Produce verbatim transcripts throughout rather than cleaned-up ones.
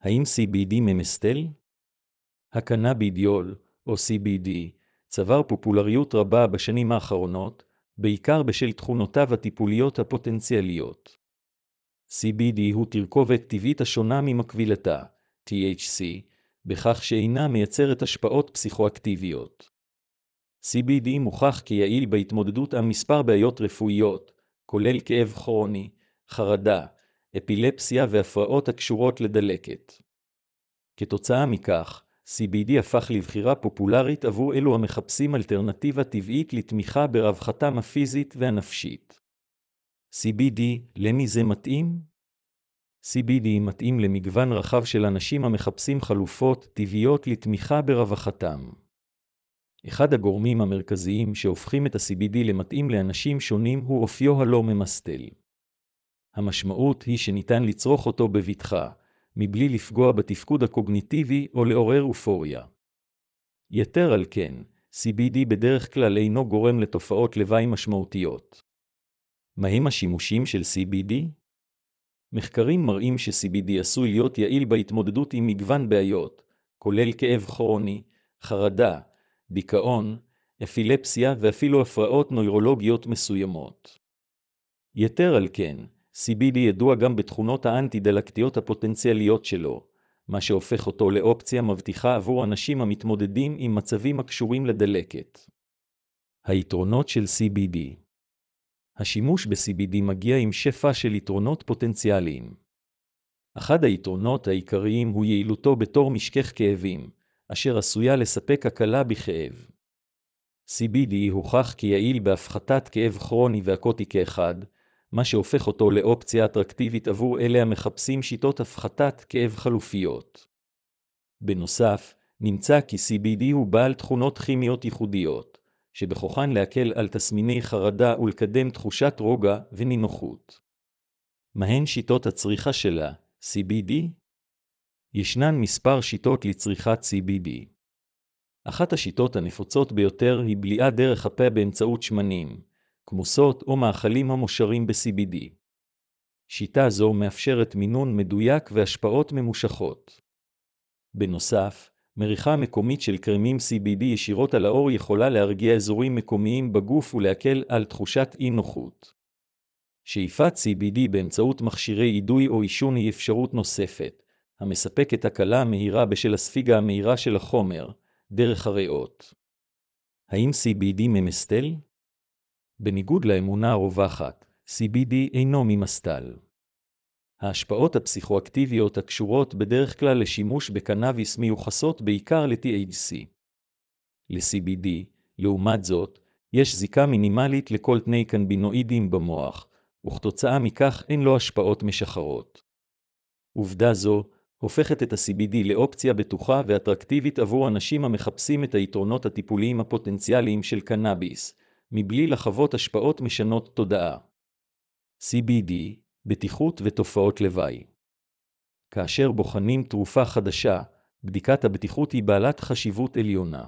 האם סי בי די ממסטל? הקנאבידיול, או סי בי די, צבר פופולריות רבה בשנים האחרונות, בעיקר בשל תכונותיו הטיפוליות הפוטנציאליות. סי בי די הוא תרכובת טבעית השונה ממקבילתה, טי אייץ' סי, בכך שאינה מייצרת השפעות פסיכואקטיביות. סי בי די מוכח כיעיל בהתמודדות עם מספר בעיות רפואיות, כולל כאב כרוני, חרדה, אפילפסיה והפרעות הקשורות לדלקת. כתוצאה מכך, סי בי די הפך לבחירה פופולרית עבור אלו המחפשים אלטרנטיבה טבעית לתמיכה ברווחתם הפיזית והנפשית. סי בי די, למי זה מתאים? סי בי די מתאים למגוון רחב של אנשים המחפשים חלופות טבעיות לתמיכה ברווחתם. אחד הגורמים המרכזיים שהופכים את ה-סי בי די למתאים לאנשים שונים הוא אופיו הלא ממסטל. המשמעות היא שניתן לצרוך אותו בבטחה, מבלי לפגוע בתפקוד הקוגניטיבי או לעורר אופוריה. יתר על כן, סי בי די בדרך כלל אינו גורם לתופעות לוואי משמעותיות. מהם השימושים של סי בי די? מחקרים מראים ש-סי בי די עשוי להיות יעיל בהתמודדות עם מגוון בעיות, כולל כאב כרוני, חרדה, דיכאון, אפילפסיה ואפילו הפרעות נוירולוגיות מסוימות. יתר על כן, סי בי די ידוע גם בתכונות האנטי-דלקתיות הפוטנציאליות שלו, מה שהופך אותו לאופציה מבטיחה עבור אנשים המתמודדים עם מצבים הקשורים לדלקת. היתרונות של סי בי די. השימוש ב-סי בי די מגיע עם שפע של יתרונות פוטנציאליים. אחד היתרונות העיקריים הוא יעילותו בתור משכך כאבים, אשר עשויה לספק הקלה בכאב. סי בי די הוכח כיעיל בהפחתת כאב כרוני ואקוטי כאחד, מה שהופך אותו לאופציה אטרקטיבית עבור אלה המחפשים שיטות הפחתת כאב חלופיות. בנוסף, נמצא כי סי בי די הוא בעל תכונות כימיות ייחודיות, שבכוחן להקל על תסמיני חרדה ולקדם תחושת רוגע ונינוחות. מהן שיטות הצריכה שלה, סי בי די? ישנן מספר שיטות לצריכת סי בי די. אחת השיטות הנפוצות ביותר היא בליעה דרך הפה באמצעות שמנים, כמוסות או מאכלים המושרים ב-סי בי די. שיטה זו מאפשרת מינון מדויק והשפעות ממושכות. בנוסף, מריחה מקומית של קרמים סי בי די ישירות על האור יכולה להרגיע אזורים מקומיים בגוף ולהקל על תחושת אי נוחות. שאיפת סי בי די באמצעות מכשירי אידוי או עישון היא אפשרות נוספת, המספקת הקלה מהירה בשל הספיגה המהירה של החומר, דרך הריאות. האם סי בי די ממסטל? בניגוד לאמונה הרווחת, סי בי די אינו ממסטל. ההשפעות הפסיכואקטיביות הקשורות בדרך כלל לשימוש בקנאביס מיוחסות בעיקר ל-טי אייץ' סי. ל-סי בי די, לעומת זאת, יש זיקה מינימלית לכל תני קנבינואידים במוח, וכתוצאה מכך אין לו השפעות משחרות. עובדה זו הופכת את ה-סי בי די לאופציה בטוחה ואטרקטיבית עבור אנשים המחפשים את היתרונות הטיפוליים הפוטנציאליים של קנאביס, מבלי לחוות השפעות משנות תודעה. סי בי די, בטיחות ותופעות לוואי. כאשר בוחנים תרופה חדשה, בדיקת הבטיחות היא בעלת חשיבות עליונה.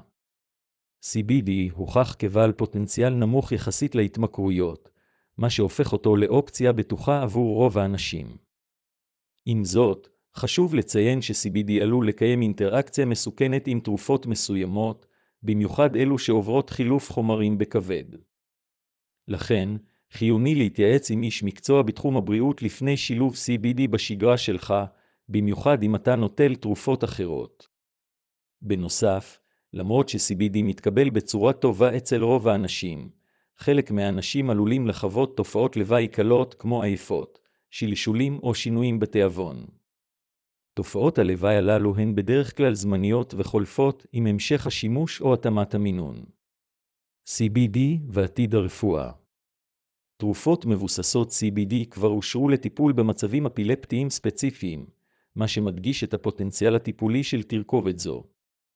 סי בי די הוכח כבעל פוטנציאל נמוך יחסית להתמכרויות, מה שהופך אותו לאופציה בטוחה עבור רוב האנשים. עם זאת, חשוב לציין ש-סי בי די עלול לקיים אינטראקציה מסוכנת עם תרופות מסוימות, במיוחד אלו שעוברות חילוף חומרים בכבד. לכן, חיוני להתייעץ עם איש מקצוע בתחום הבריאות לפני שילוב סי בי די בשגרה שלך, במיוחד אם אתה נוטל תרופות אחרות. בנוסף, למרות ש-סי בי די מתקבל בצורה טובה אצל רוב האנשים, חלק מהאנשים עלולים לחוות תופעות לוואי קלות כמו עייפות, שלשולים או שינויים בתיאבון. תופעות הלוואי הללו הן בדרך כלל זמניות וחולפות עם המשך השימוש או התאמת המינון. סי בי די ועתיד הרפואה. תרופות מבוססות סי בי די כבר אושרו לטיפול במצבים אפילפטיים ספציפיים, מה שמדגיש את הפוטנציאל הטיפולי של תרכובת זו.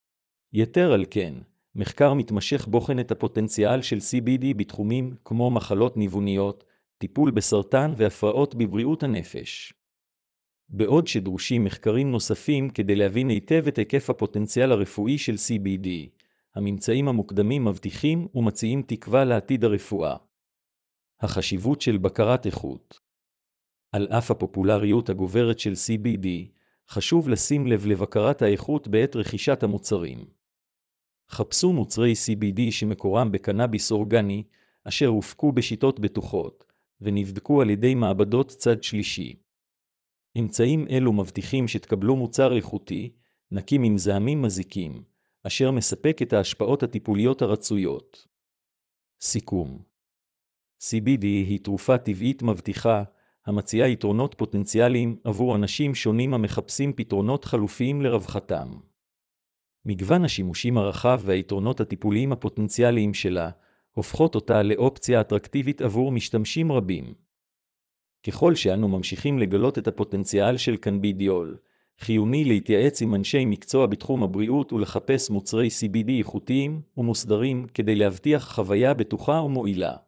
יתר על כן, מחקר מתמשך בוחן את הפוטנציאל של סי בי די בתחומים כמו מחלות ניווניות, טיפול בסרטן והפרעות בבריאות הנפש. בעוד שדרושים מחקרים נוספים כדי להבין היטב את היקף הפוטנציאל הרפואי של סי בי די, הממצאים המוקדמים מבטיחים ומציעים תקווה לעתיד הרפואה. החשיבות של בקרת איכות. על אף הפופולריות הגוברת של סי בי די, חשוב לשים לב לבקרת האיכות בעת רכישת המוצרים. חפשו מוצרי סי בי די שמקורם בקנאביס אורגני, אשר הופקו בשיטות בטוחות, ונבדקו על ידי מעבדות צד שלישי. אמצעים אלו מבטיחים שתקבלו מוצר איכותי, נקי ממזהמים מזיקים, אשר מספק את ההשפעות הטיפוליות הרצויות. סיכום. סי בי די היא תרופה טבעית מבטיחה, המציעה יתרונות פוטנציאליים עבור אנשים שונים המחפשים פתרונות חלופיים לרווחתם. מגוון השימושים הרחב והיתרונות הטיפוליים הפוטנציאליים שלה, הופכות אותה לאופציה אטרקטיבית עבור משתמשים רבים. ככל שאנו ממשיכים לגלות את הפוטנציאל של קנבידיול, חיוני להתייעץ עם אנשי מקצוע בתחום הבריאות ולחפש מוצרי סי בי די איכותיים ומוסדרים כדי להבטיח חוויה בטוחה ומועילה.